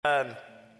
Um,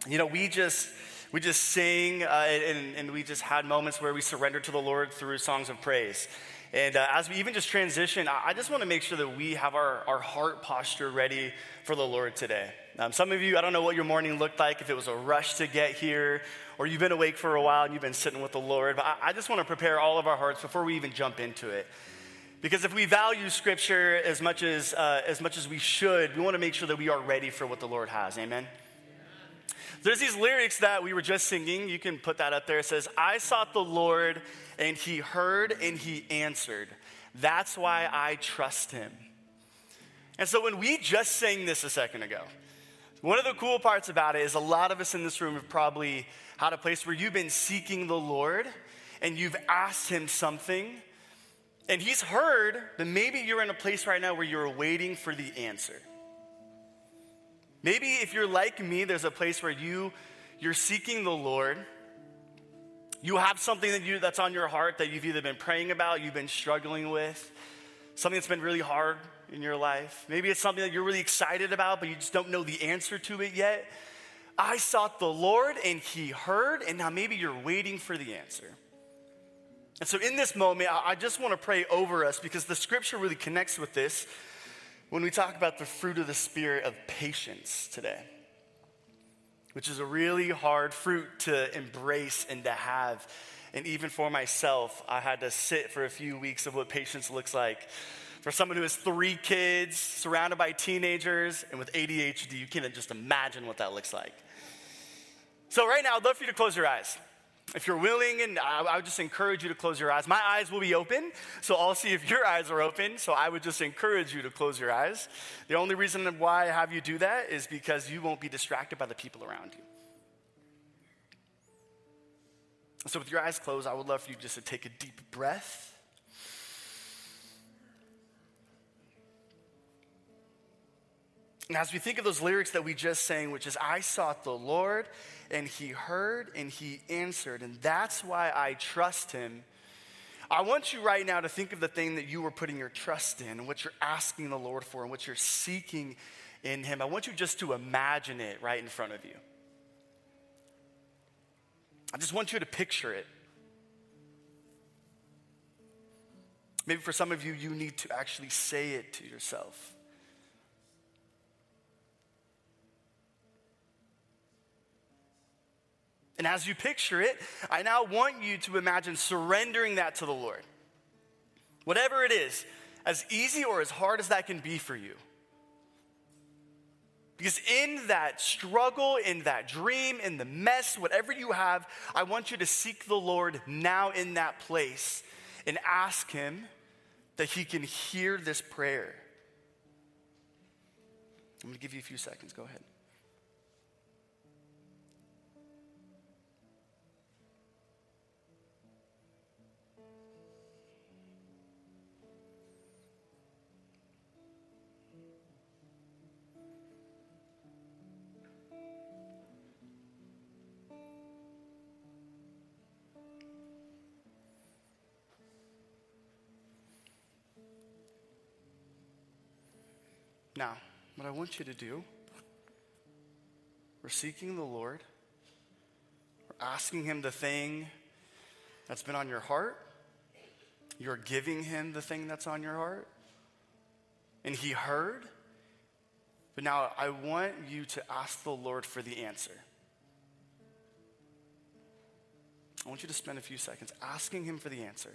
we just sang and we just had moments where we surrendered to the Lord through songs of praise. And as we even just transition, I just want to make sure that we have our heart posture ready for the Lord today. Some of you, I don't know what your morning looked like, if it was a rush to get here, or you've been awake for a while and you've been sitting with the Lord. But I just want to prepare all of our hearts before we even jump into it. Because if we value Scripture as much as we should, we want to make sure that we are ready for what the Lord has. Amen? There's these lyrics that we were just singing. You can put that up there. It says, I sought the Lord, and he heard, and he answered. That's why I trust him. And so when we just sang this a second ago, one of the cool parts about it is a lot of us in this room have probably had a place where you've been seeking the Lord, and you've asked him something, and he's heard, but maybe you're in a place right now where you're waiting for the answer. Maybe if you're like me, there's a place where you're seeking the Lord. You have something that's on your heart that you've either been praying about, you've been struggling with, something that's been really hard in your life. Maybe it's something that you're really excited about, but you just don't know the answer to it yet. I sought the Lord and he heard, and now maybe you're waiting for the answer. And so in this moment, I just want to pray over us because the scripture really connects with this when we talk about the fruit of the Spirit of patience today, which is a really hard fruit to embrace and to have. And even for myself, I had to sit for a few weeks of what patience looks like. For someone who has 3 kids, surrounded by teenagers, and with ADHD, you can't just imagine what that looks like. So right now, I'd love for you to close your eyes. If you're willing, and I would just encourage you to close your eyes. My eyes will be open, so I'll see if your eyes are open. So I would just encourage you to close your eyes. The only reason why I have you do that is because you won't be distracted by the people around you. So with your eyes closed, I would love for you just to take a deep breath. And as we think of those lyrics that we just sang, which is, I sought the Lord, and he heard, and he answered, and that's why I trust him. I want you right now to think of the thing that you were putting your trust in, and what you're asking the Lord for, and what you're seeking in him. I want you just to imagine it right in front of you. I just want you to picture it. Maybe for some of you, you need to actually say it to yourself. And as you picture it, I now want you to imagine surrendering that to the Lord. Whatever it is, as easy or as hard as that can be for you. Because in that struggle, in that dream, in the mess, whatever you have, I want you to seek the Lord now in that place and ask him that he can hear this prayer. I'm going to give you a few seconds. Go ahead. Now, what I want you to do, we're seeking the Lord. We're asking him the thing that's been on your heart. You're giving him the thing that's on your heart. And he heard. But now I want you to ask the Lord for the answer. I want you to spend a few seconds asking him for the answer.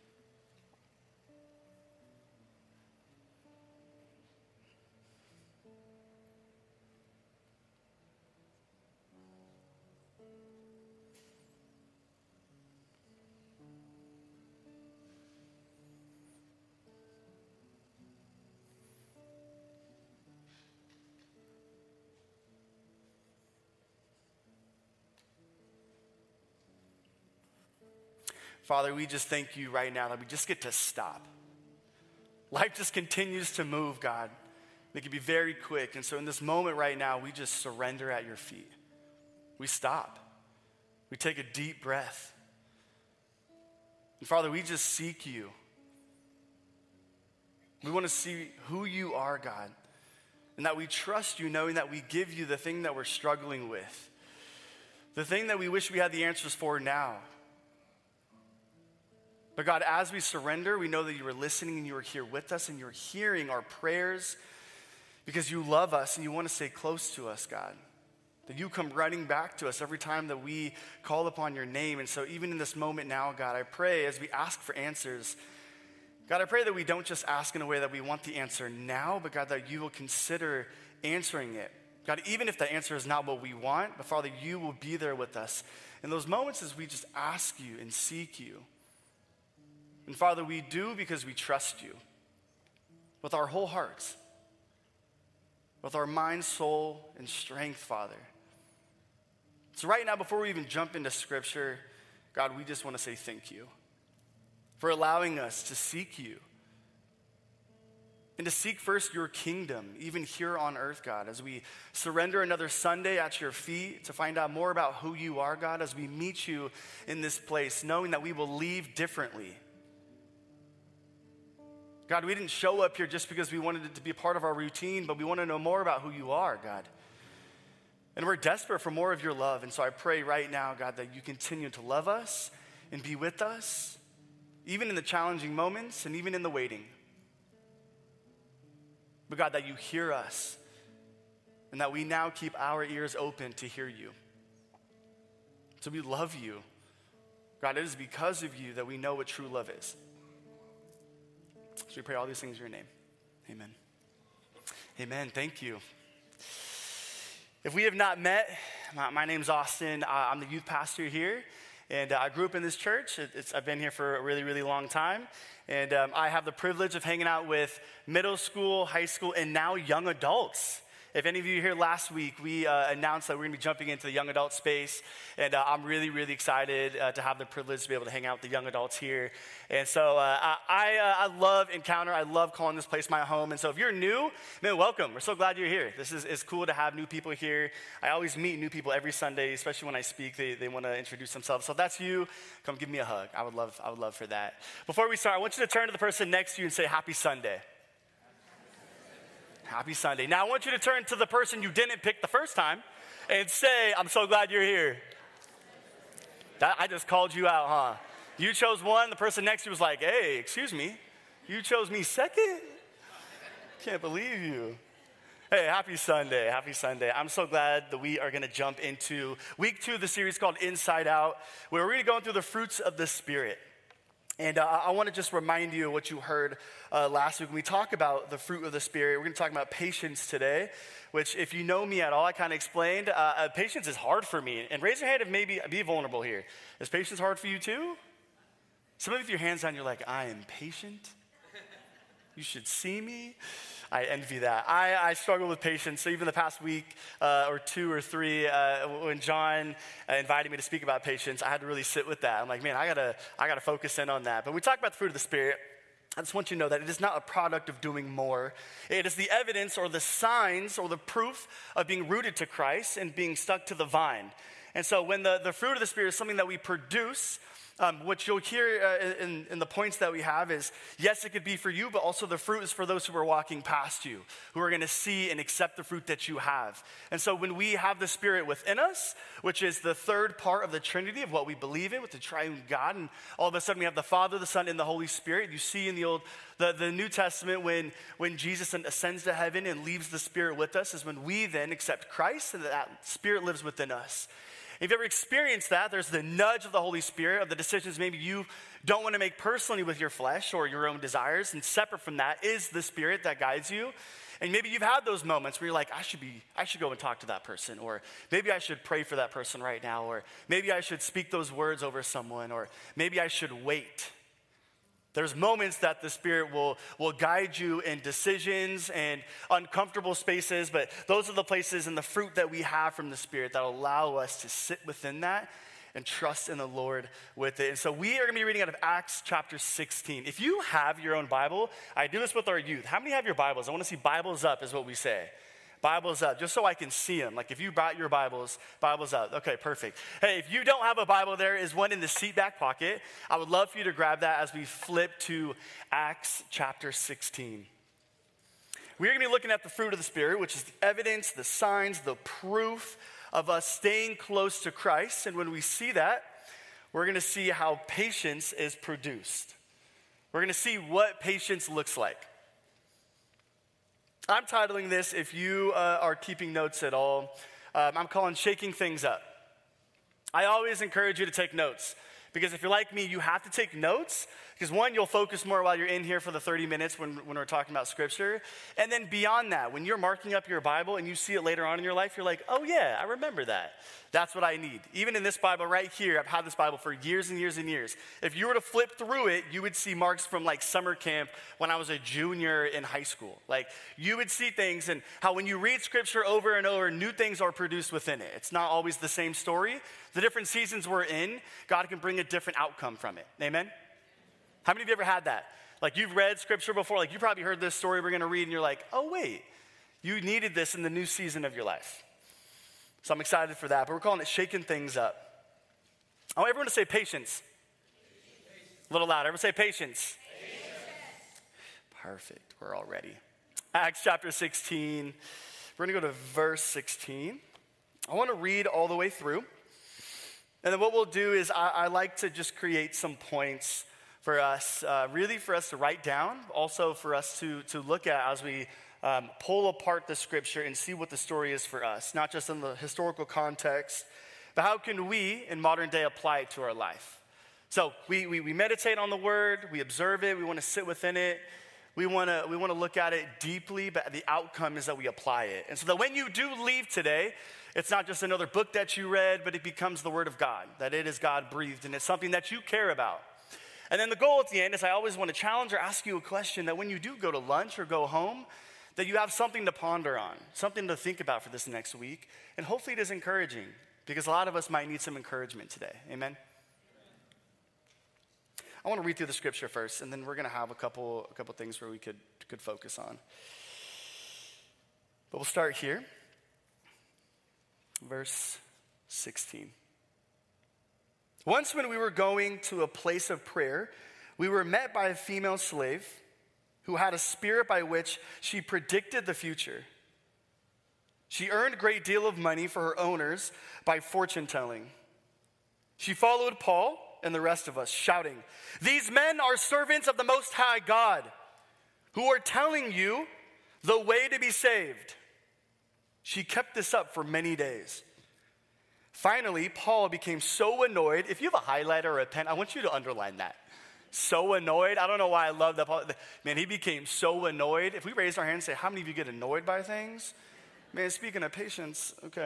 Father, we just thank you right now that we just get to stop. Life just continues to move, God. It can be very quick. And so in this moment right now, we just surrender at your feet. We stop. We take a deep breath. And Father, we just seek you. We want to see who you are, God. and that we trust you, knowing that we give you the thing that we're struggling with, the thing that we wish we had the answers for now. But God, as we surrender, we know that you are listening and you are here with us and you're hearing our prayers because you love us and you want to stay close to us, God. That you come running back to us every time that we call upon your name. And so even in this moment now, God, I pray as we ask for answers, God, I pray that we don't just ask in a way that we want the answer now, but God, that you will consider answering it. God, even if the answer is not what we want, but Father, you will be there with us in those moments as we just ask you and seek you. And Father, we do because we trust you with our whole hearts, with our mind, soul, and strength, Father. So right now, before we even jump into Scripture, God, we just want to say thank you for allowing us to seek you and to seek first your kingdom, even here on earth, God, as we surrender another Sunday at your feet to find out more about who you are, God, as we meet you in this place, knowing that we will leave differently. God, we didn't show up here just because we wanted it to be a part of our routine, but we want to know more about who you are, God. And we're desperate for more of your love. And so I pray right now, God, that you continue to love us and be with us, even in the challenging moments and even in the waiting. But God, that you hear us and that we now keep our ears open to hear you. So we love you. God, it is because of you that we know what true love is. So we pray all these things in your name. Amen. Amen. Thank you. If we have not met, my name's Austin. I'm the youth pastor here, and I grew up in this church. I've been here for a really, really long time, and I have the privilege of hanging out with middle school, high school, and now young adults. If any of you were here last week, we announced that we're going to be jumping into the young adult space, and I'm really, really excited to have the privilege to be able to hang out with the young adults here. And so I love Encounter. I love calling this place my home. And so if you're new, man, welcome. We're so glad you're here. It's cool to have new people here. I always meet new people every Sunday, especially when I speak. They want to introduce themselves. So if that's you, come give me a hug. I would love for that. Before we start, I want you to turn to the person next to you and say, Happy Sunday. Happy Sunday. Now I want you to turn to the person you didn't pick the first time and say, I'm so glad you're here. I just called you out, huh? You chose one, the person next to you was like, hey, excuse me, you chose me second? Can't believe you. Hey, happy Sunday, happy Sunday. I'm so glad that we are going to jump into week 2 of the series called Inside Out, where we're going to go through the fruits of the Spirit. And I want to just remind you of what you heard last week. When we talk about the fruit of the Spirit, we're going to talk about patience today, which if you know me at all, I kind of explained. Patience is hard for me. And raise your hand if maybe be vulnerable here. Is patience hard for you too? Some of you with your hands down, you're like, I am patient. You should see me. I envy that. I struggle with patience. So even the past week or 2 or 3, when John invited me to speak about patience, I had to really sit with that. I'm like, man, I gotta focus in on that. But we talk about the fruit of the Spirit. I just want you to know that it is not a product of doing more. It is the evidence or the signs or the proof of being rooted to Christ and being stuck to the vine. And so when the fruit of the Spirit is something that we produce, what you'll hear in the points that we have is, yes, it could be for you, but also the fruit is for those who are walking past you, who are going to see and accept the fruit that you have. And so when we have the Spirit within us, which is the third part of the Trinity of what we believe in with the triune God, and all of a sudden we have the Father, the Son, and the Holy Spirit. You see in the New Testament when Jesus ascends to heaven and leaves the Spirit with us is when we then accept Christ and that Spirit lives within us. If you've ever experienced that, there's the nudge of the Holy Spirit of the decisions maybe you don't want to make personally with your flesh or your own desires, and separate from that is the Spirit that guides you. And maybe you've had those moments where you're like, I should go and talk to that person, or maybe I should pray for that person right now, or maybe I should speak those words over someone, or maybe I should wait. There's moments that the Spirit will guide you in decisions and uncomfortable spaces, but those are the places and the fruit that we have from the Spirit that allow us to sit within that and trust in the Lord with it. And so we are going to be reading out of Acts chapter 16. If you have your own Bible, I do this with our youth. How many have your Bibles? I want to see Bibles up is what we say. Bibles up, just so I can see them. Like if you brought your Bibles up. Okay, perfect. Hey, if you don't have a Bible, there is one in the seat back pocket. I would love for you to grab that as we flip to Acts chapter 16. we're going to be looking at the fruit of the Spirit, which is the evidence, the signs, the proof of us staying close to Christ. And when we see that, we're going to see how patience is produced. We're going to see what patience looks like. I'm titling this, if you are keeping notes at all, I'm calling Shaking Things Up. I always encourage you to take notes, because if you're like me, you have to take notes, because one, you'll focus more while you're in here for the 30 minutes when we're talking about Scripture. And then beyond that, when you're marking up your Bible and you see it later on in your life, you're like, oh yeah, I remember that. That's what I need. Even in this Bible right here, I've had this Bible for years and years and years. If you were to flip through it, you would see marks from like summer camp when I was a junior in high school. Like, you would see things, and how when you read Scripture over and over, new things are produced within it. It's not always the same story. The different seasons we're in, God can bring a different outcome from it. Amen? How many of you ever had that? Like, you've read Scripture before, like you probably heard this story we're going to read, and you're like, oh wait, you needed this in the new season of your life. So I'm excited for that, but we're calling it Shaking Things Up. I want everyone to say patience. A little louder. Everyone say patience. Perfect. We're all ready. Acts chapter 16. We're going to go to verse 16. I want to read all the way through. And then what we'll do is I like to just create some points for us, really for us to write down, also for us to look at as we pull apart the Scripture and see what the story is for us, not just in the historical context, but how can we in modern day apply it to our life. So we meditate on the Word, we observe it, we want to sit within it, we want to look at it deeply, but the outcome is that we apply it. And so that when you do leave today, it's not just another book that you read, but it becomes the Word of God, that it is God-breathed, and it's something that you care about. And then the goal at the end is I always want to challenge or ask you a question that when you do go to lunch or go home, that you have something to ponder on, something to think about for this next week. And hopefully it is encouraging, because a lot of us might need some encouragement today. Amen? I want to read through the Scripture first, and then we're going to have a couple things where we could focus on. But we'll start here. Verse 16. Once when we were going to a place of prayer, we were met by a female slave who had a spirit by which she predicted the future. She earned a great deal of money for her owners by fortune telling. She followed Paul and the rest of us, shouting, "These men are servants of the Most High God, who are telling you the way to be saved." She kept this up for many days. Finally, Paul became so annoyed. If you have a highlighter or a pen, I want you to underline that. So annoyed. I don't know why I love that. Man, he became so annoyed. If we raise our hand and say, how many of you get annoyed by things? Man, speaking of patience, okay.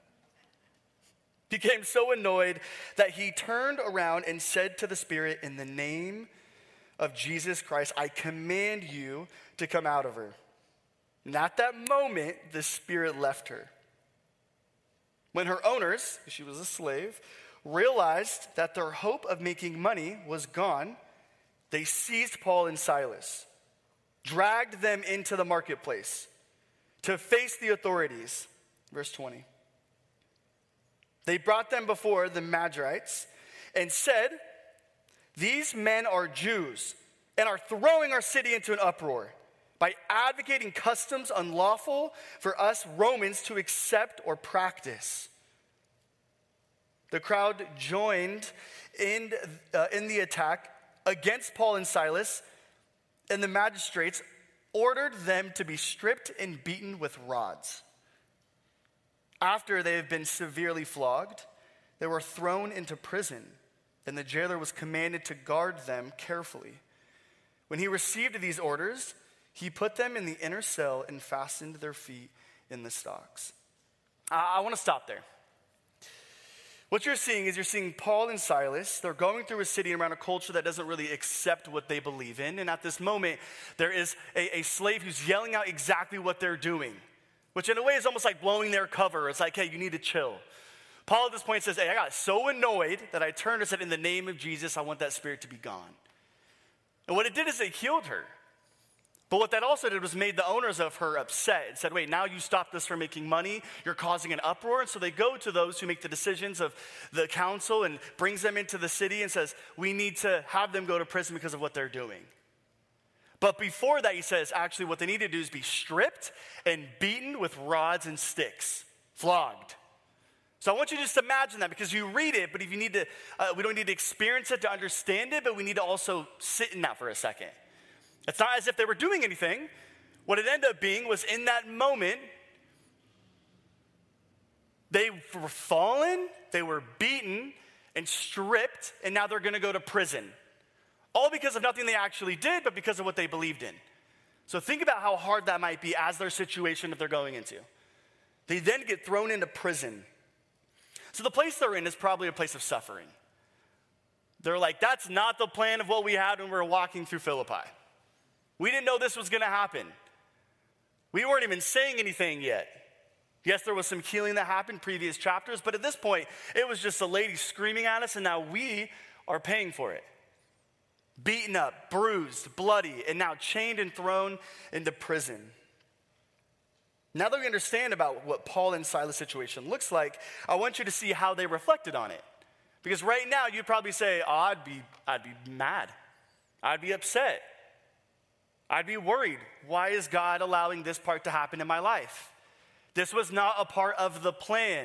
Became so annoyed that he turned around and said to the spirit, "In the name of Jesus Christ, I command you to come out of her." And at that moment, the spirit left her. When her owners, she was a slave, realized that their hope of making money was gone, they seized Paul and Silas, dragged them into the marketplace to face the authorities. Verse 20. They brought them before the Magites and said, "These men are Jews and are throwing our city into an uproar by advocating customs unlawful for us Romans to accept or practice." The crowd joined in the attack against Paul and Silas, and the magistrates ordered them to be stripped and beaten with rods. After they had been severely flogged, they were thrown into prison, and the jailer was commanded to guard them carefully. When he received these orders, he put them in the inner cell and fastened their feet in the stocks. I want to stop there. What you're seeing is you're seeing Paul and Silas. They're going through a city around a culture that doesn't really accept what they believe in. And at this moment, there is a slave who's yelling out exactly what they're doing, which in a way is almost like blowing their cover. It's like, hey, you need to chill. Paul at this point says, hey, I got so annoyed that I turned and said, "In the name of Jesus, I want that spirit to be gone." And what it did is it healed her. But what that also did was made the owners of her upset and said, wait, now you stopped us from making money. You're causing an uproar. And so they go to those who make the decisions of the council and brings them into the city and says, we need to have them go to prison because of what they're doing. But before that, he says, actually what they need to do is be stripped and beaten with rods and sticks, flogged. So I want you to just imagine that, because you read it, but if you need to, we don't need to experience it to understand it, but we need to also sit in that for a second. It's not as if they were doing anything. What it ended up being was, in that moment, they were fallen, they were beaten and stripped, and now they're going to go to prison. All because of nothing they actually did, but because of what they believed in. So think about how hard that might be as their situation that they're going into. They then get thrown into prison. So the place they're in is probably a place of suffering. They're like, that's not the plan of what we had when we were walking through Philippi. We didn't know this was going to happen. We weren't even saying anything yet. Yes, there was some healing that happened previous chapters, but at this point, it was just a lady screaming at us, and now we are paying for it. Beaten up, bruised, bloody, and now chained and thrown into prison. Now that we understand about what Paul and Silas' situation looks like, I want you to see how they reflected on it. Because right now, you'd probably say, oh, I'd be mad. I'd be upset. I'd be worried. Why is God allowing this part to happen in my life? This was not a part of the plan.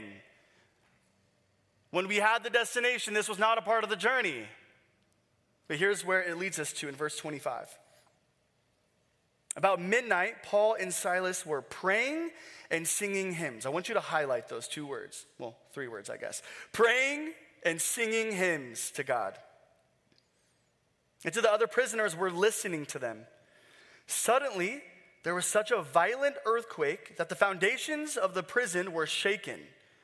When we had the destination, this was not a part of the journey. But here's where it leads us to in verse 25. About midnight, Paul and Silas were praying and singing hymns. I want you to highlight those two words. Well, three words, I guess. Praying and singing hymns to God. And to the other prisoners were listening to them. Suddenly, there was such a violent earthquake that the foundations of the prison were shaken.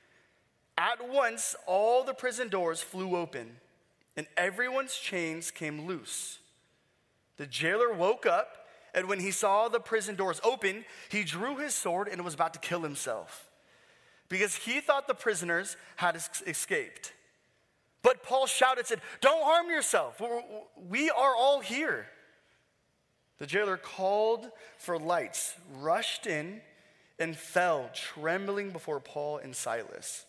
At once, all the prison doors flew open, and everyone's chains came loose. The jailer woke up, and when he saw the prison doors open, he drew his sword and was about to kill himself, because he thought the prisoners had escaped. But Paul shouted, said, "Don't harm yourself. We are all here." The jailer called for lights, rushed in, and fell trembling before Paul and Silas.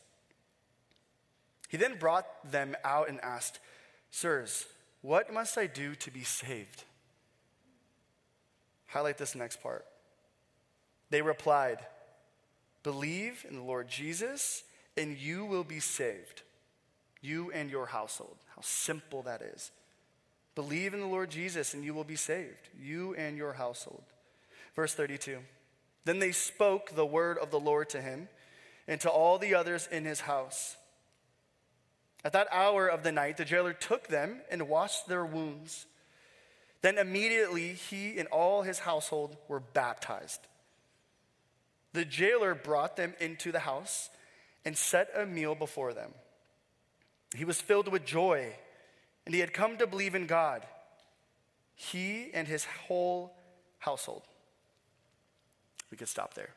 He then brought them out and asked, "Sirs, what must I do to be saved?" Highlight this next part. They replied, "Believe in the Lord Jesus, and you will be saved, you and your household." How simple that is. Believe in the Lord Jesus, and you will be saved, you and your household. Verse 32. Then they spoke the word of the Lord to him and to all the others in his house. At that hour of the night, the jailer took them and washed their wounds. Then immediately he and all his household were baptized. The jailer brought them into the house and set a meal before them. He was filled with joy, and he had come to believe in God, he and his whole household. We could stop there.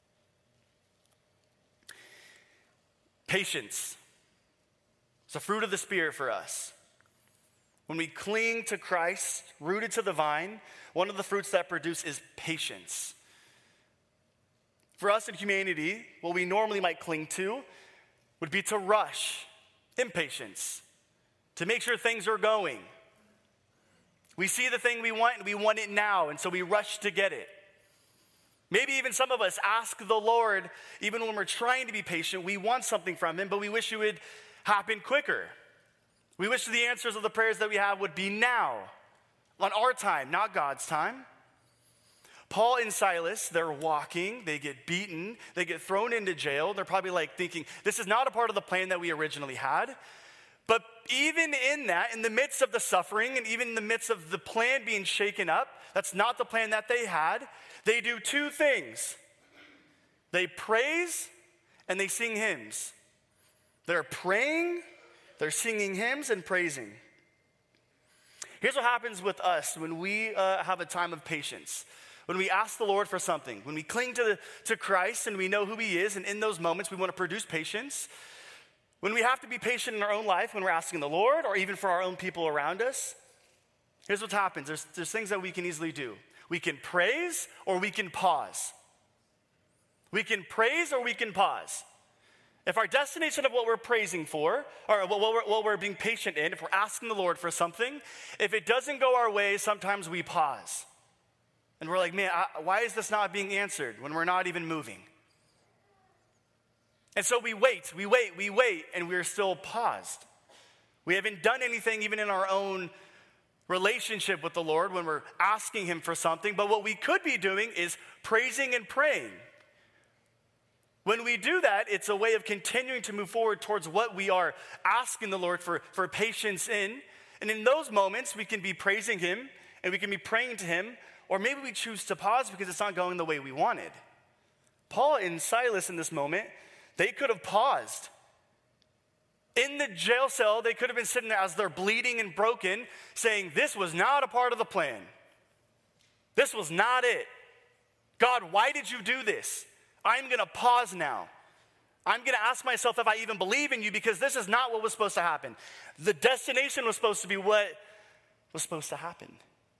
Patience. It's a fruit of the Spirit for us. When we cling to Christ, rooted to the vine, one of the fruits that produce is patience. For us in humanity, what we normally might cling to would be to rush, impatience, to make sure things are going. We see the thing we want and we want it now, and so we rush to get it. Maybe even some of us ask the Lord, even when we're trying to be patient, we want something from him, but we wish it would happen quicker. We wish the answers of the prayers that we have would be now, on our time, not God's time. Paul and Silas, they're walking, they get beaten, they get thrown into jail. They're probably like thinking, this is not a part of the plan that we originally had. But even in that, in the midst of the suffering, and even in the midst of the plan being shaken up, that's not the plan that they had, they do two things. They praise and they sing hymns. They're praying, they're singing hymns and praising. Here's what happens with us when we have a time of patience. When we ask the Lord for something, when we cling to Christ and we know who he is, and in those moments we want to produce patience. When we have to be patient in our own life, when we're asking the Lord, or even for our own people around us, here's what happens. There's things that we can easily do. We can praise or we can pause. We can praise or we can pause. If our destination of what we're praising for, or what we're being patient in, if we're asking the Lord for something, if it doesn't go our way, sometimes we pause. And we're like, man, why is this not being answered when we're not even moving? And so we wait, and we're still paused. We haven't done anything even in our own relationship with the Lord when we're asking him for something. But what we could be doing is praising and praying. When we do that, it's a way of continuing to move forward towards what we are asking the Lord for patience in. And in those moments, we can be praising him and we can be praying to him, or maybe we choose to pause because it's not going the way we wanted. Paul and Silas in this moment, they could have paused. In the jail cell, they could have been sitting there as they're bleeding and broken, saying, this was not a part of the plan. This was not it. God, why did you do this? I'm going to pause now. I'm going to ask myself if I even believe in you, because this is not what was supposed to happen. The destination was supposed to be what was supposed to happen.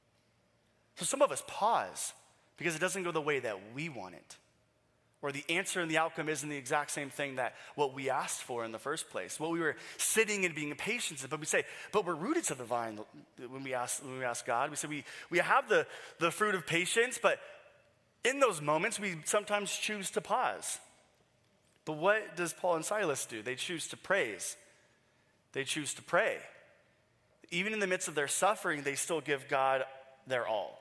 So some of us pause because it doesn't go the way that we want it, or the answer and the outcome isn't the exact same thing that what we asked for in the first place, what we were sitting and being patient. But we say, but we're rooted to the vine. When we ask God, we say we have the fruit of patience, but in those moments, we sometimes choose to pause. But what does Paul and Silas do? They choose to praise. They choose to pray. Even in the midst of their suffering, they still give God their all.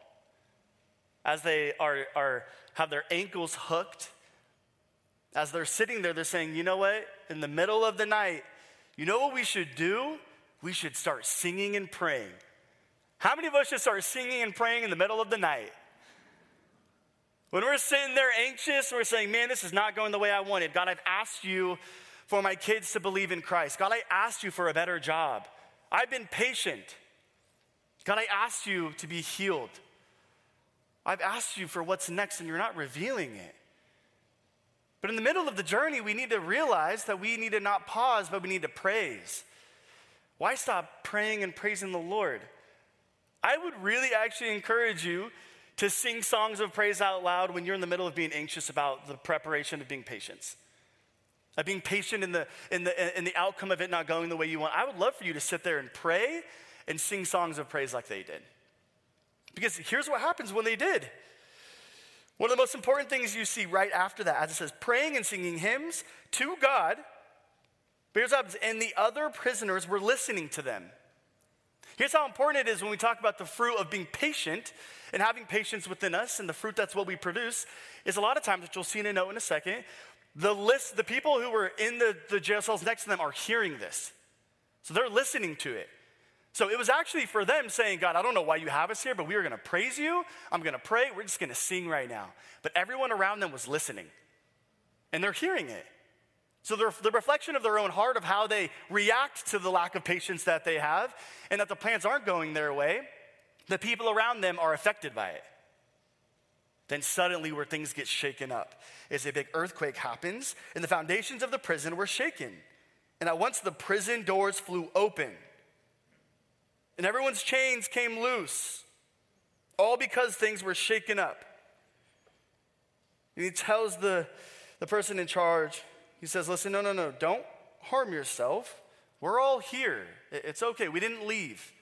As they have their ankles hooked, as they're sitting there, they're saying, you know what? In the middle of the night, you know what we should do? We should start singing and praying. How many of us should start singing and praying in the middle of the night? When we're sitting there anxious, we're saying, man, this is not going the way I wanted. God, I've asked you for my kids to believe in Christ. God, I asked you for a better job. I've been patient. God, I asked you to be healed. I've asked you for what's next, and you're not revealing it. But in the middle of the journey, we need to realize that we need to not pause, but we need to praise. Why stop praying and praising the Lord? I would really actually encourage you to sing songs of praise out loud when you're in the middle of being anxious about the preparation of being patient. Of being patient in the outcome of it not going the way you want. I would love for you to sit there and pray and sing songs of praise like they did. Because here's what happens when they did. One of the most important things you see right after that, as it says, praying and singing hymns to God. But here's what happens, and the other prisoners were listening to them. Here's how important it is when we talk about the fruit of being patient and having patience within us, and the fruit that's what we produce, is a lot of times, which you'll see in a note in a second, the people who were in the jail cells next to them are hearing this. So they're listening to it. So it was actually for them saying, God, I don't know why you have us here, but we are going to praise you. I'm going to pray. We're just going to sing right now. But everyone around them was listening, and they're hearing it. So the reflection of their own heart of how they react to the lack of patience that they have and that the plans aren't going their way, the people around them are affected by it. Then suddenly where things get shaken up is a big earthquake happens and the foundations of the prison were shaken. And at once the prison doors flew open and everyone's chains came loose, all because things were shaken up. And he tells the person in charge, he says, listen, no, don't harm yourself. We're all here. It's okay. We didn't leave.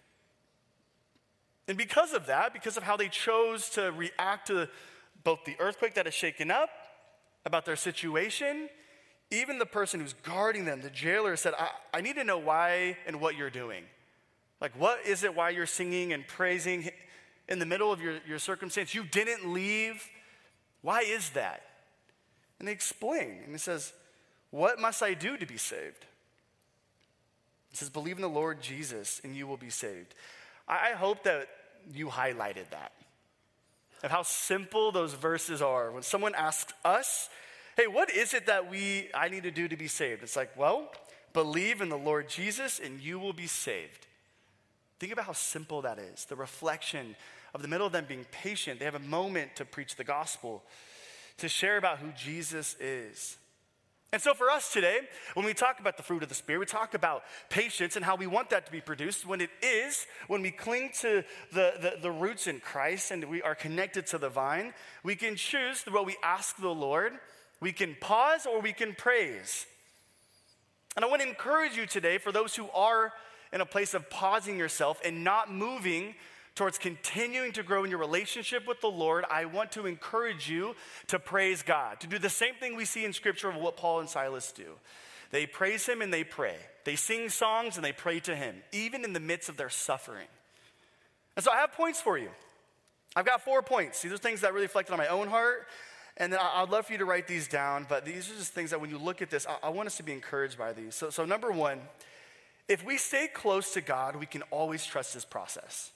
And because of that, because of how they chose to react to both the earthquake that has shaken up, about their situation, even the person who's guarding them, the jailer, said, I need to know why and what you're doing. Like, what is it, why you're singing and praising in the middle of your circumstance? You didn't leave. Why is that? And they explain, and it says, what must I do to be saved? It says, believe in the Lord Jesus, and you will be saved. I hope that you highlighted that, of how simple those verses are. When someone asks us, hey, what is it that I need to do to be saved? It's like, well, believe in the Lord Jesus, and you will be saved. Think about how simple that is. The reflection of the middle of them being patient. They have a moment to preach the gospel, to share about who Jesus is. And so for us today, when we talk about the fruit of the Spirit, we talk about patience and how we want that to be produced. When we cling to the roots in Christ and we are connected to the vine, we can choose what we ask the Lord. We can pause or we can praise. And I want to encourage you today, for those who are in a place of pausing yourself and not moving towards continuing to grow in your relationship with the Lord, I want to encourage you to praise God, to do the same thing we see in Scripture of what Paul and Silas do. They praise him and they pray. They sing songs and they pray to him, even in the midst of their suffering. And so I have points for you. I've got 4 points. These are things that really reflected on my own heart. And then I'd love for you to write these down. But these are just things that when you look at this, I want us to be encouraged by these. So number 1, if we stay close to God, we can always trust his process.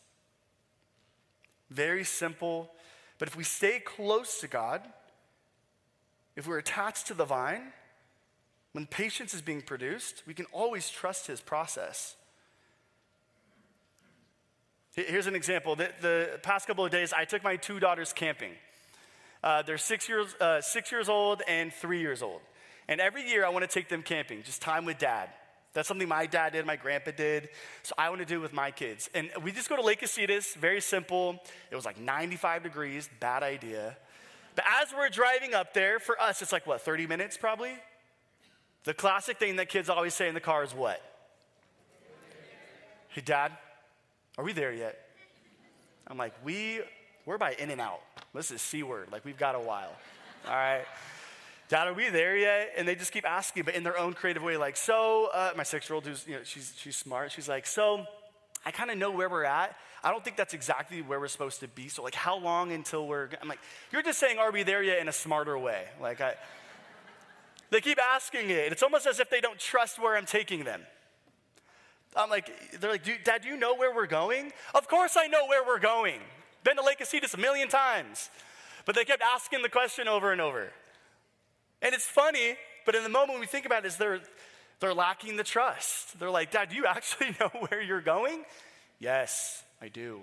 Very simple. But if we stay close to God, if we're attached to the vine, when patience is being produced, we can always trust his process. Here's an example. The past couple of days, I took my 2 daughters camping. They're 6 years old and 3 years old. And every year I want to take them camping, just time with dad. That's something my dad did, my grandpa did. So I want to do it with my kids. And we just go to Lake Casitas, very simple. It was like 95 degrees, bad idea. But as we're driving up there, for us, it's like, 30 minutes probably? The classic thing that kids always say in the car is what? Hey, Dad, are we there yet? I'm like, we're by In-N-Out. This is C-word, like we've got a while, all right? Dad, are we there yet? And they just keep asking, but in their own creative way, like, my 6-year-old, who's, she's smart, she's like, I kind of know where we're at. I don't think that's exactly where we're supposed to be. So like, how long until I'm like, you're just saying, are we there yet in a smarter way? They keep asking it. It's almost as if they don't trust where I'm taking them. They're like, Dad, do you know where we're going? Of course I know where we're going. Been to Lake Casitas 1,000,000 times. But they kept asking the question over and over. And it's funny, but in the moment when we think about it, they're lacking the trust. They're like, Dad, do you actually know where you're going? Yes, I do.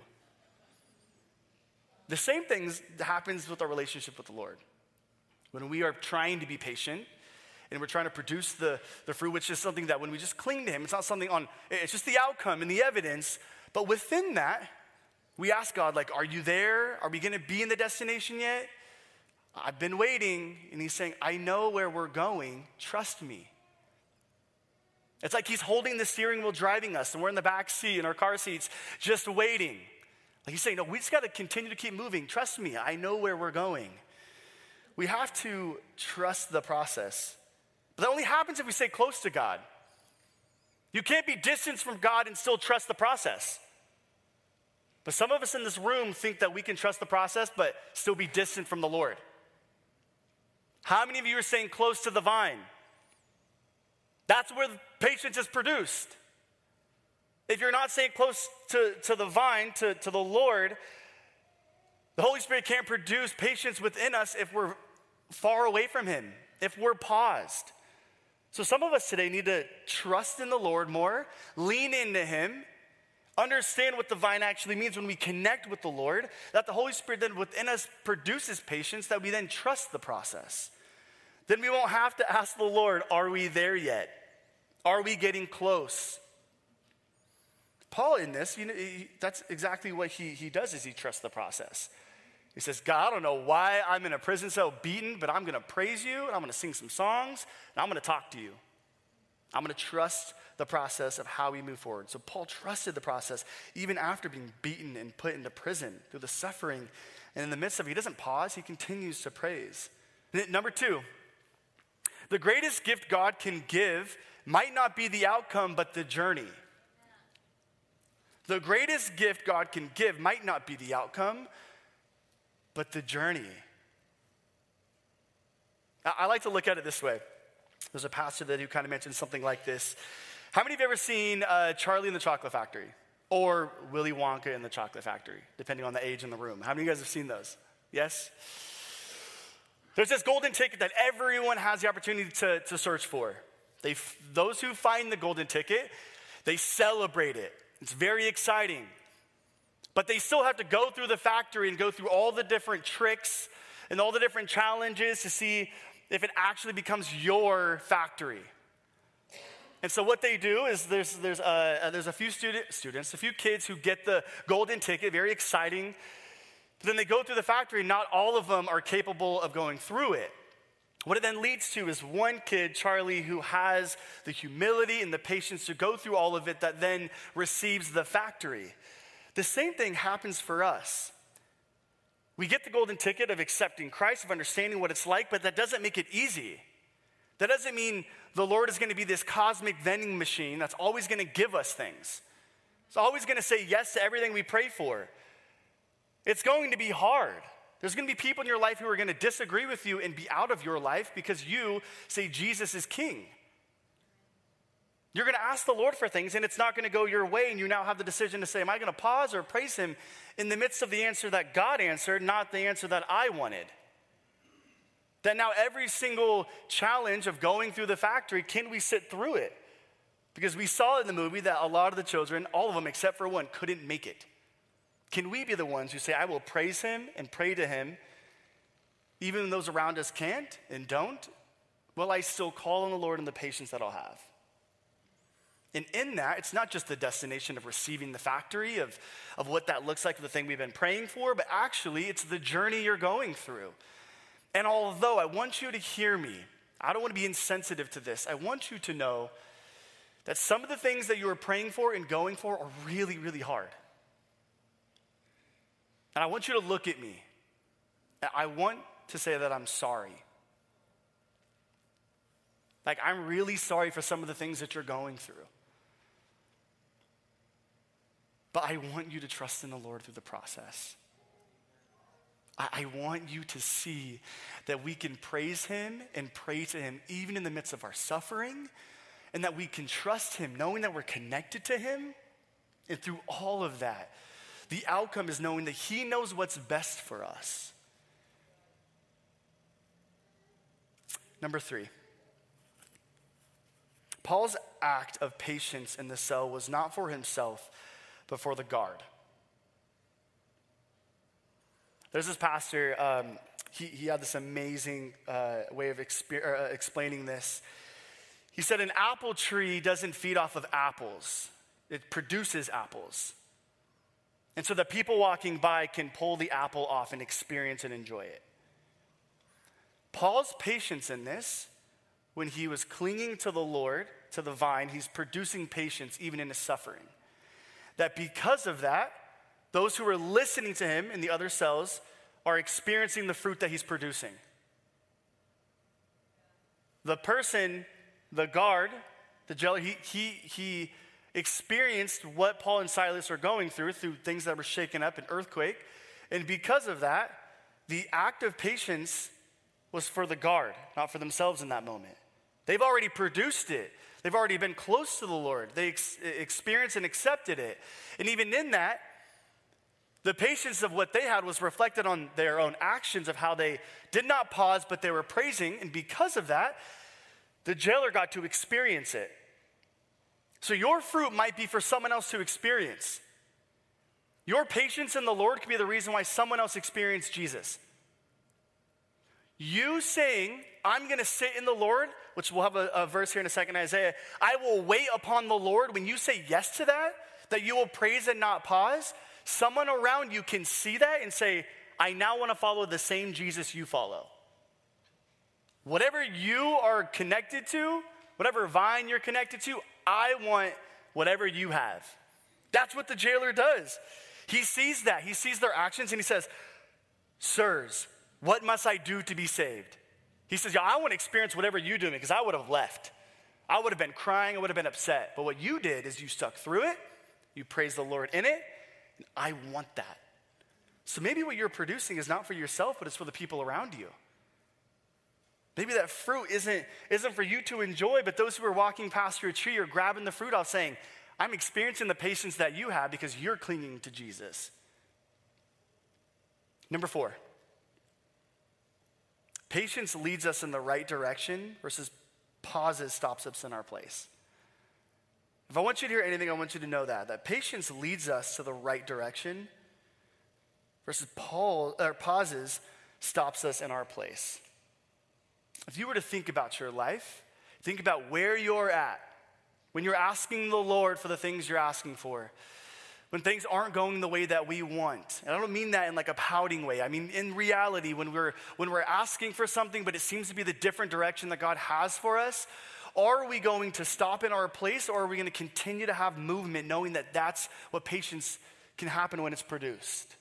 The same thing happens with our relationship with the Lord. When we are trying to be patient, and we're trying to produce the fruit, which is something that when we just cling to him, it's not something it's just the outcome and the evidence. But within that, we ask God, like, are you there? Are we going to be in the destination yet? I've been waiting. And he's saying, I know where we're going. Trust me. It's like he's holding the steering wheel driving us, and we're in the back seat in our car seats just waiting. Like he's saying, no, we just got to continue to keep moving. Trust me. I know where we're going. We have to trust the process. But that only happens if we stay close to God. You can't be distant from God and still trust the process. But some of us in this room think that we can trust the process but still be distant from the Lord. How many of you are staying close to the vine? That's where patience is produced. If you're not staying close to the vine, to the Lord, the Holy Spirit can't produce patience within us if we're far away from him, if we're paused. So some of us today need to trust in the Lord more, lean into him, understand what the vine actually means when we connect with the Lord, that the Holy Spirit then within us produces patience, that we then trust the process. Then we won't have to ask the Lord, are we there yet? Are we getting close? Paul in this, that's exactly what he does, is he trusts the process. He says, God, I don't know why I'm in a prison cell beaten, but I'm going to praise you, and I'm going to sing some songs, and I'm going to talk to you. I'm going to trust the process of how we move forward. So Paul trusted the process even after being beaten and put into prison through the suffering. And in the midst of it, he doesn't pause. He continues to praise. Number 2, the greatest gift God can give might not be the outcome, but the journey. The greatest gift God can give might not be the outcome, but the journey. I like to look at it this way. There's a pastor who kind of mentioned something like this. How many of you have ever seen Charlie and the Chocolate Factory? Or Willy Wonka and the Chocolate Factory, depending on the age in the room? How many of you guys have seen those? Yes? There's this golden ticket that everyone has the opportunity to search for. Those who find the golden ticket, they celebrate it. It's very exciting. But they still have to go through the factory and go through all the different tricks and all the different challenges to see if it actually becomes your factory. And so what they do is there's a few students, a few kids who get the golden ticket, very exciting. But then they go through the factory, not all of them are capable of going through it. What it then leads to is one kid, Charlie, who has the humility and the patience to go through all of it, that then receives the factory. The same thing happens for us. We get the golden ticket of accepting Christ, of understanding what it's like, but that doesn't make it easy. That doesn't mean the Lord is going to be this cosmic vending machine that's always going to give us things. It's always going to say yes to everything we pray for. It's going to be hard. There's going to be people in your life who are going to disagree with you and be out of your life because you say Jesus is king. You're going to ask the Lord for things and it's not going to go your way, and you now have the decision to say, am I going to pause or praise him in the midst of the answer that God answered, not the answer that I wanted? That now every single challenge of going through the factory, can we sit through it? Because we saw in the movie that a lot of the children, all of them except for one, couldn't make it. Can we be the ones who say, I will praise him and pray to him, even when those around us can't and don't? Will I still call on the Lord and the patience that I'll have? And in that, it's not just the destination of receiving the factory, of what that looks like, the thing we've been praying for, but actually it's the journey you're going through. And although I want you to hear me, I don't want to be insensitive to this. I want you to know that some of the things that you are praying for and going for are really, really hard. And I want you to look at me. I want to say that I'm sorry. Like, I'm really sorry for some of the things that you're going through. But I want you to trust in the Lord through the process. I want you to see that we can praise him and pray to him even in the midst of our suffering, and that we can trust him knowing that we're connected to him. And through all of that, the outcome is knowing that he knows what's best for us. Number 3. Paul's act of patience in the cell was not for himself, but for the guard. There's this pastor, he had this amazing way of explaining this. He said an apple tree doesn't feed off of apples. It produces apples. And so that people walking by can pull the apple off and experience and enjoy it. Paul's patience in this, when he was clinging to the Lord, to the vine, he's producing patience even in his suffering. That because of that, those who are listening to him in the other cells are experiencing the fruit that he's producing. The person, the guard, the jailer, he experienced what Paul and Silas are going through things that were shaken up, an earthquake. And because of that, the act of patience was for the guard, not for themselves in that moment. They've already produced it. They've already been close to the Lord. They experienced and accepted it. And even in that, the patience of what they had was reflected on their own actions of how they did not pause, but they were praising. And because of that, the jailer got to experience it. So your fruit might be for someone else to experience. Your patience in the Lord could be the reason why someone else experienced Jesus. You saying, I'm going to sit in the Lord, which we'll have a verse here in a second, Isaiah. I will wait upon the Lord. When you say yes to that you will praise and not pause, someone around you can see that and say, I now want to follow the same Jesus you follow. Whatever you are connected to, whatever vine you're connected to, I want whatever you have. That's what the jailer does. He sees that. He sees their actions and he says, sirs, what must I do to be saved? He says, I want to experience whatever you do because I would have left. I would have been crying. I would have been upset. But what you did is you stuck through it. You praised the Lord in it. And I want that. So maybe what you're producing is not for yourself, but it's for the people around you. Maybe that fruit isn't for you to enjoy, but those who are walking past your tree are grabbing the fruit off saying, I'm experiencing the patience that you have because you're clinging to Jesus. Number 4. Patience leads us in the right direction versus pauses stops us in our place. If I want you to hear anything, I want you to know that patience leads us to the right direction versus pauses stops us in our place. If you were to think about your life, think about where you're at when you're asking the Lord for the things you're asking for, when things aren't going the way that we want. And I don't mean that in like a pouting way. I mean in reality, when we're asking for something, but it seems to be the different direction that God has for us, are we going to stop in our place, or are we going to continue to have movement knowing that that's what patience can happen when it's produced.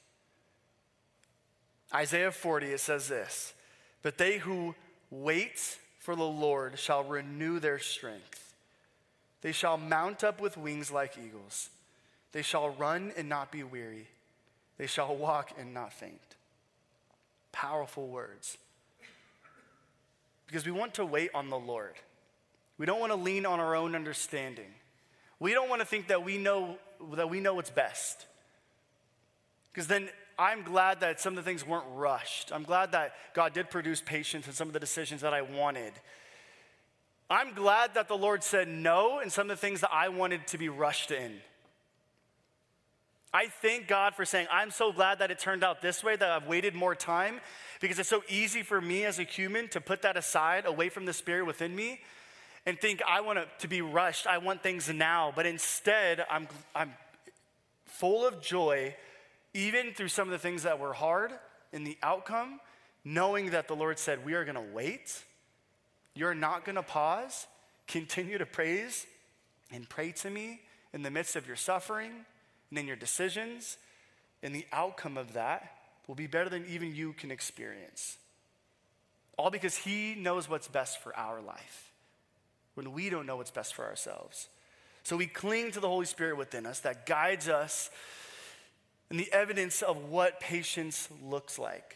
Isaiah 40, it says this, "But they who wait for the Lord shall renew their strength. They shall mount up with wings like eagles. They shall run and not be weary. They shall walk and not faint." Powerful words. Because we want to wait on the Lord. We don't want to lean on our own understanding. We don't want to think that we know what's best. Because then I'm glad that some of the things weren't rushed. I'm glad that God did produce patience in some of the decisions that I wanted. I'm glad that the Lord said no in some of the things that I wanted to be rushed in. I thank God for saying, I'm so glad that it turned out this way, that I've waited more time, because it's so easy for me as a human to put that aside, away from the Spirit within me, and think I want it to be rushed. I want things now. But instead, I'm full of joy, even through some of the things that were hard in the outcome, knowing that the Lord said, we are going to wait. You're not going to pause. Continue to praise and pray to me in the midst of your suffering and in your decisions. And the outcome of that will be better than even you can experience. All because he knows what's best for our life when we don't know what's best for ourselves. So we cling to the Holy Spirit within us that guides us in the evidence of what patience looks like.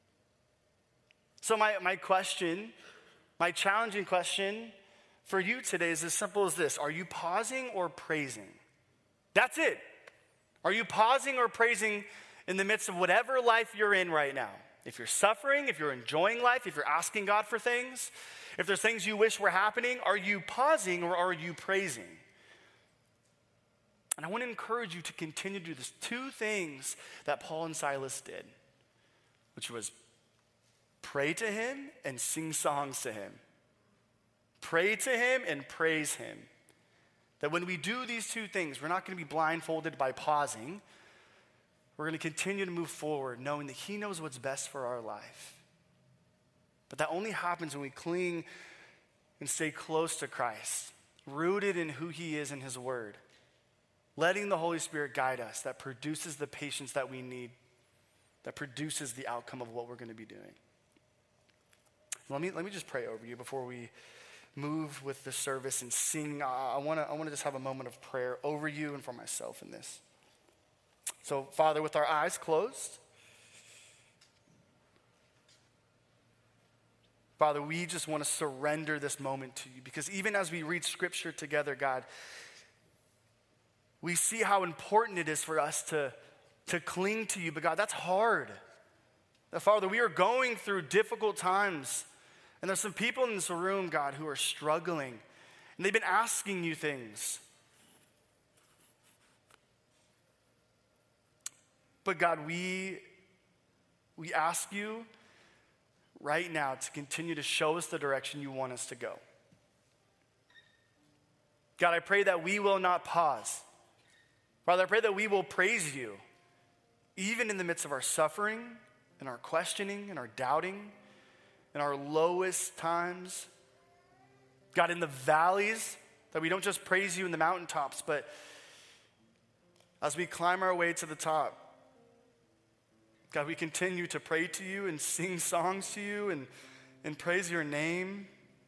So my question, my challenging question for you today is as simple as this. Are you pausing or praising? That's it. Are you pausing or praising in the midst of whatever life you're in right now? If you're suffering, if you're enjoying life, if you're asking God for things, if there's things you wish were happening, are you pausing or are you praising? And I want to encourage you to continue to do this. Two things that Paul and Silas did, which was pray to him and sing songs to him. Pray to him and praise him. That when we do these two things, we're not going to be blindfolded by pausing. We're going to continue to move forward knowing that he knows what's best for our life. But that only happens when we cling and stay close to Christ, rooted in who he is and his word, letting the Holy Spirit guide us, that produces the patience that we need, that produces the outcome of what we're going to be doing. Let me just pray over you before we move with the service and sing. I want to just have a moment of prayer over you and for myself in this. So, Father, with our eyes closed, Father, we just want to surrender this moment to you, because even as we read scripture together, God, we see how important it is for us to cling to you. But God, that's hard. That, Father, we are going through difficult times. And there's some people in this room, God, who are struggling. And they've been asking you things. But God, we ask you right now to continue to show us the direction you want us to go. God, I pray that we will not pause. Father, I pray that we will praise you, even in the midst of our suffering and our questioning and our doubting, in our lowest times. God, in the valleys, that we don't just praise you in the mountaintops, but as we climb our way to the top, God, we continue to pray to you and sing songs to you and praise your name.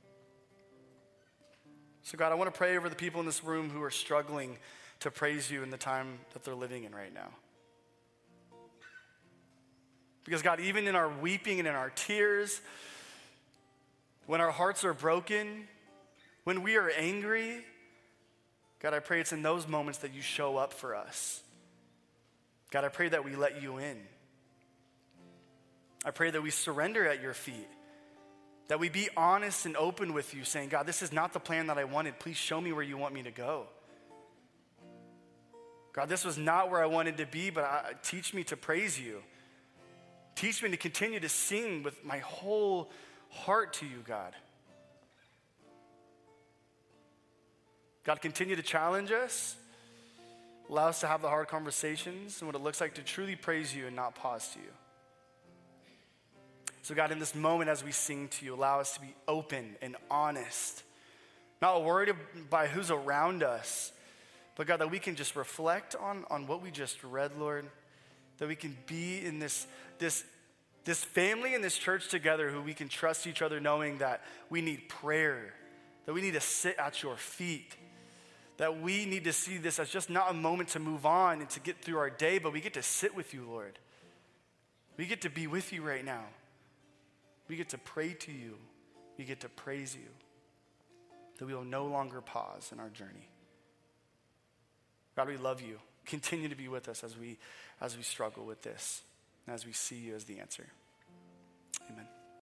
So God, I want to pray over the people in this room who are struggling to praise you in the time that they're living in right now. Because God, even in our weeping and in our tears, when our hearts are broken, when we are angry, God, I pray it's in those moments that you show up for us. God, I pray that we let you in. I pray that we surrender at your feet, that we be honest and open with you, saying, God, this is not the plan that I wanted. Please show me where you want me to go. God, this was not where I wanted to be, but teach me to praise you. Teach me to continue to sing with my whole heart to you, God. God, continue to challenge us. Allow us to have the hard conversations and what it looks like to truly praise you and not pause to you. So God, in this moment as we sing to you, allow us to be open and honest, not worried by who's around us, But God, that we can just reflect on what we just read, Lord, that we can be in this family in this church together who we can trust each other knowing that we need prayer, that we need to sit at your feet, that we need to see this as just not a moment to move on and to get through our day, but we get to sit with you, Lord. We get to be with you right now. We get to pray to you. We get to praise you. That we will no longer pause in our journey. God, we love you. Continue to be with us as we struggle with this, and as we see you as the answer. Amen.